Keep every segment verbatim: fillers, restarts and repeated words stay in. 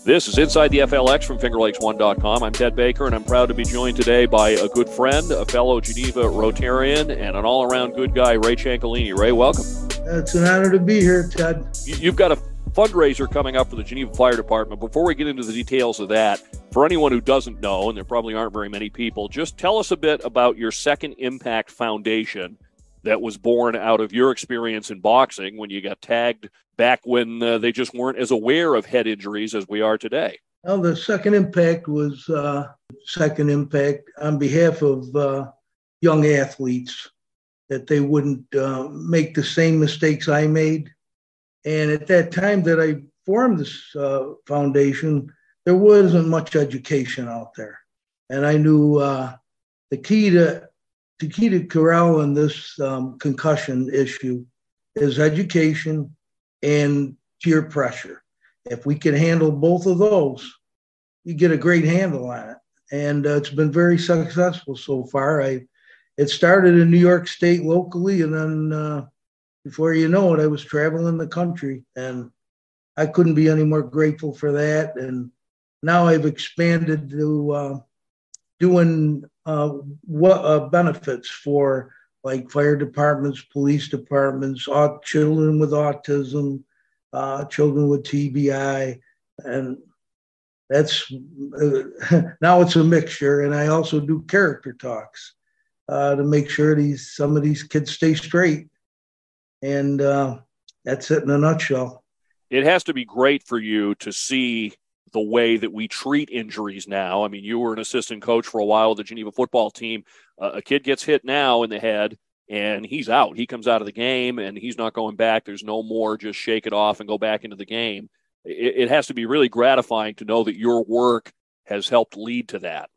This is Inside the F L X from Finger Lakes one dot com. I'm Ted Baker, and I'm proud to be joined today by a good friend, a fellow Geneva Rotarian, and an all-around good guy, Ray Ciancaglini. Ray, welcome. It's an honor to be here, Ted. You've got a fundraiser coming up for the Geneva Fire Department. Before we get into the details of that, for anyone who doesn't know, and there probably aren't very many people, just tell us a bit about your Second Impact Foundation that was born out of your experience in boxing when you got tagged back when uh, they just weren't as aware of head injuries as we are today. Well, the Second Impact was uh, Second Impact on behalf of uh, young athletes, that they wouldn't uh, make the same mistakes I made. And at that time that I formed this uh, foundation, there wasn't much education out there. And I knew uh, the key to the key to corral in this um, concussion issue is education and peer pressure. If we can handle both of those, you get a great handle on it. And uh, it's been very successful so far. I It started in New York State locally, and then uh, before you know it, I was traveling the country, and I couldn't be any more grateful for that. And now I've expanded to uh, doing uh, what uh, benefits for like fire departments, police departments, aut- children with autism, uh, children with T B I, and that's uh, now it's a mixture. And I also do character talks uh, to make sure these some of these kids stay straight. And uh, that's it in a nutshell. It has to be great for you to see the way that we treat injuries now. I mean, you were an assistant coach for a while with the Geneva football team. Uh, a kid gets hit now in the head, and he's out. He comes out of the game, and he's not going back. There's no more just shake it off and go back into the game. It, it has to be really gratifying to know that your work has helped lead to that.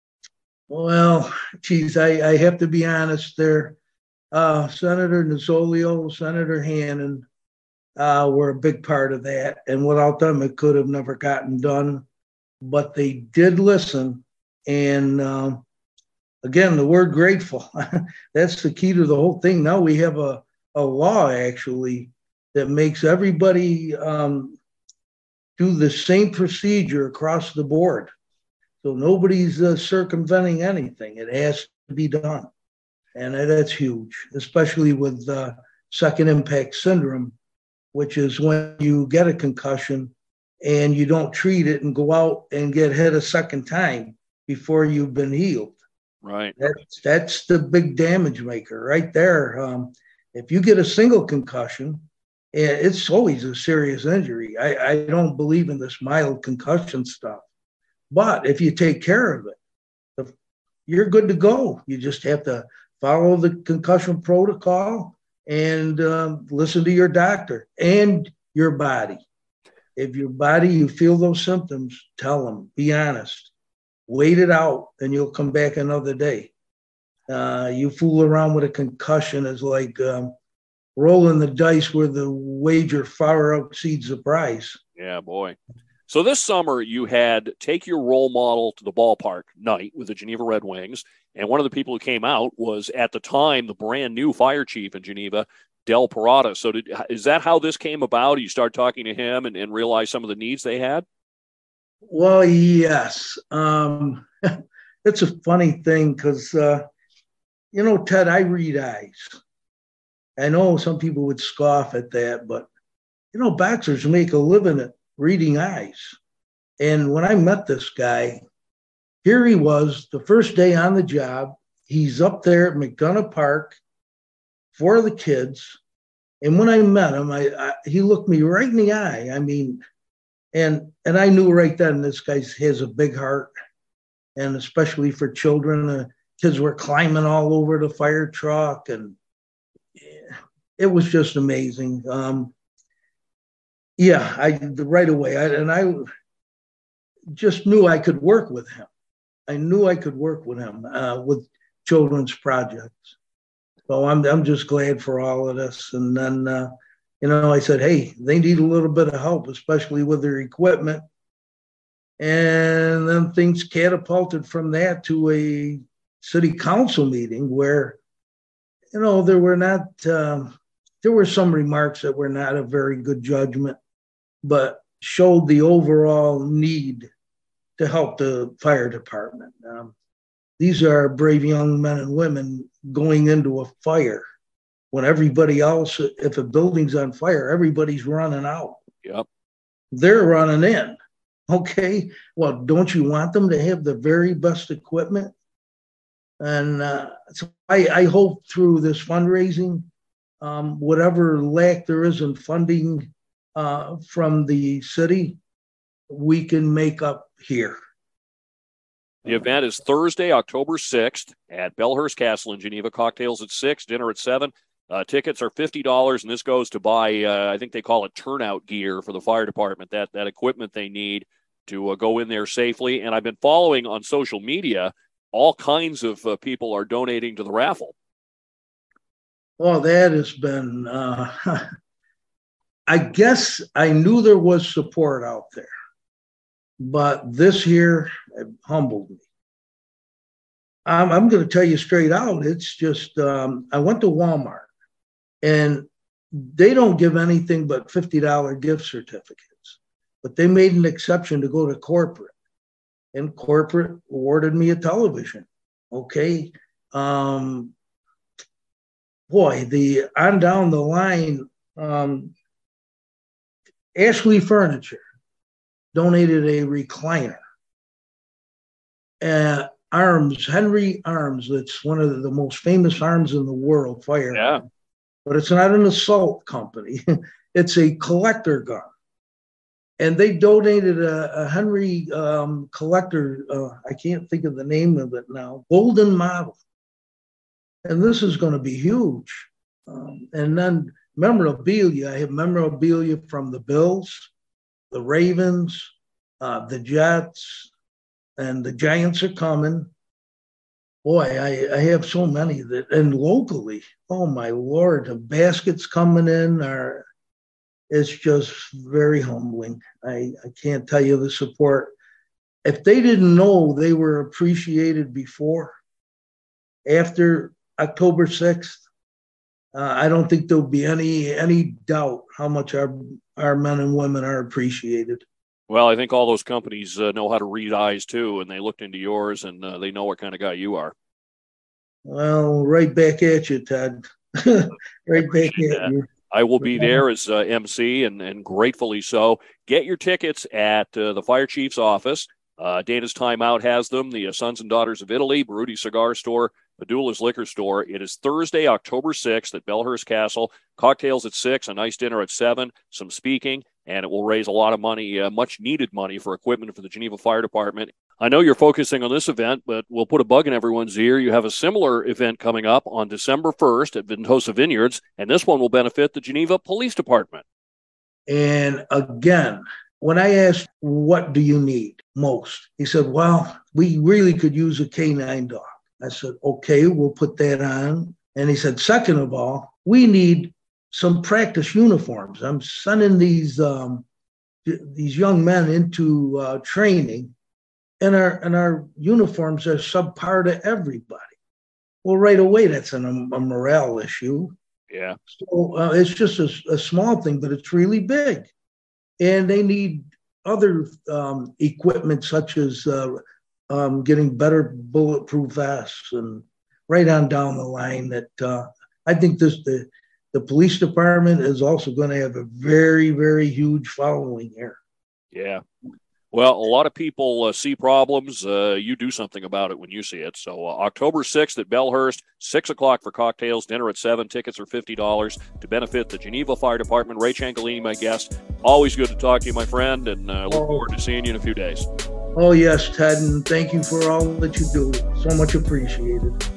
Well, geez, I, I have to be honest there. Uh, Senator Nozzolio, Senator Hannan uh, were a big part of that. And without them, it could have never gotten done. But they did listen. And um, again, the word grateful, that's the key to the whole thing. Now we have a, a law, actually, that makes everybody um, do the same procedure across the board. So nobody's uh, circumventing anything. It has to be done. And that's huge, especially with uh, second impact syndrome, which is when you get a concussion and you don't treat it and go out and get hit a second time before you've been healed. Right. That's, that's the big damage maker right there. Um, if you get a single concussion, it's always a serious injury. I, I don't believe in this mild concussion stuff. But if you take care of it, you're good to go. You just have to follow the concussion protocol and um, listen to your doctor and your body. If your body, you feel those symptoms, tell them, be honest, wait it out, and you'll come back another day. Uh, you fool around with a concussion is like um, rolling the dice where the wager far exceeds the prize. Yeah, boy. So this summer you had Take Your Role Model to the Ballpark night with the Geneva Red Wings. And one of the people who came out was, at the time, the brand new fire chief in Geneva, Del Parada. So did, is that how this came about? You start talking to him and, and realize some of the needs they had? Well, yes. Um, it's a funny thing because, uh, you know, Ted, I read eyes. I know some people would scoff at that, but, you know, boxers make a living at reading eyes. And when I met this guy, here he was the first day on the job. He's up there at McDonough Park for the kids. And when I met him, I, I he looked me right in the eye. I mean, and and I knew right then this guy has a big heart, and especially for children. The kids were climbing all over the fire truck, and it was just amazing. Um, yeah, I right away, I, and I just knew I could work with him. I knew I could work with him uh, with children's projects. So I'm I'm just glad for all of this. And then, uh, you know, I said, hey, they need a little bit of help, especially with their equipment. And then things catapulted from that to a city council meeting where, you know, there were not, um, there were some remarks that were not a very good judgment. But showed the overall need to help the fire department. Um, these are brave young men and women going into a fire when everybody else, if a building's on fire, everybody's running out. Yep. They're running in. Okay. Well, don't you want them to have the very best equipment? And uh, so I, I hope through this fundraising, um, whatever lack there is in funding uh, from the city, we can make up here. The event is Thursday, October sixth at Bellhurst Castle in Geneva. Cocktails at six, dinner at seven. Uh, tickets are fifty dollars, and this goes to buy, uh, I think they call it turnout gear for the fire department, that, that equipment they need to uh, go in there safely. And I've been following on social media, all kinds of uh, people are donating to the raffle. Well, that has been, uh, I guess I knew there was support out there, but this year it humbled me. I'm, I'm going to tell you straight out. It's just, um, I went to Walmart and they don't give anything but fifty dollars gift certificates, but they made an exception to go to corporate, and corporate awarded me a television. Okay. Um, boy, the on down the line, um, Ashley Furniture donated a recliner. Uh, Arms, Henry Arms, that's one of the most famous arms in the world, fire. Yeah. But it's not an assault company. It's a collector gun. And they donated a, a Henry um, collector, uh, I can't think of the name of it now, golden model. And this is going to be huge. Um, and then memorabilia, I have memorabilia from the Bills, the Ravens, uh, the Jets, and the Giants are coming. Boy, I, I have so many that, and locally, oh my Lord, the baskets coming in are, it's just very humbling. I, I can't tell you the support. If they didn't know they were appreciated before, after October sixth, uh, I don't think there'll be any any doubt how much our our men and women are appreciated. Well, I think all those companies uh, know how to read eyes, too, and they looked into yours, and uh, they know what kind of guy you are. Well, right back at you, Ted. Right back at that. you. I will be there as uh, M C, and, and gratefully so. Get your tickets at uh, the fire chief's office. Uh, Dana's Timeout has them, the uh, Sons and Daughters of Italy, Baruti Cigar Store, Padula's Liquor Store. It is Thursday, October sixth at Bellhurst Castle. Cocktails at six, a nice dinner at seven, some speaking, and it will raise a lot of money, uh, much needed money for equipment for the Geneva Fire Department. I know you're focusing on this event, but we'll put a bug in everyone's ear. You have a similar event coming up on December first at Ventosa Vineyards, and this one will benefit the Geneva Police Department. And again, when I asked, what do you need most? He said, well, we really could use a canine dog. I said, okay, we'll put that on. And he said, second of all, we need some practice uniforms. I'm sending these um, these young men into uh, training, and our and our uniforms are subpar to everybody. Well, right away, that's an, a morale issue. Yeah. So uh, it's just a, a small thing, but it's really big. And they need other um, equipment, such as uh, um, getting better bulletproof vests, and right on down the line. That uh, I think this the the police department is also going to have a very, very huge following here. Yeah. Well, a lot of people uh, see problems. Uh, you do something about it when you see it. So uh, October sixth at Bellhurst, six o'clock for cocktails, dinner at seven. Tickets are fifty dollars to benefit the Geneva Fire Department. Ray Ciancaglini, my guest. Always good to talk to you, my friend, and uh, look oh. forward to seeing you in a few days. Oh, yes, Ted, and thank you for all that you do. So much appreciated.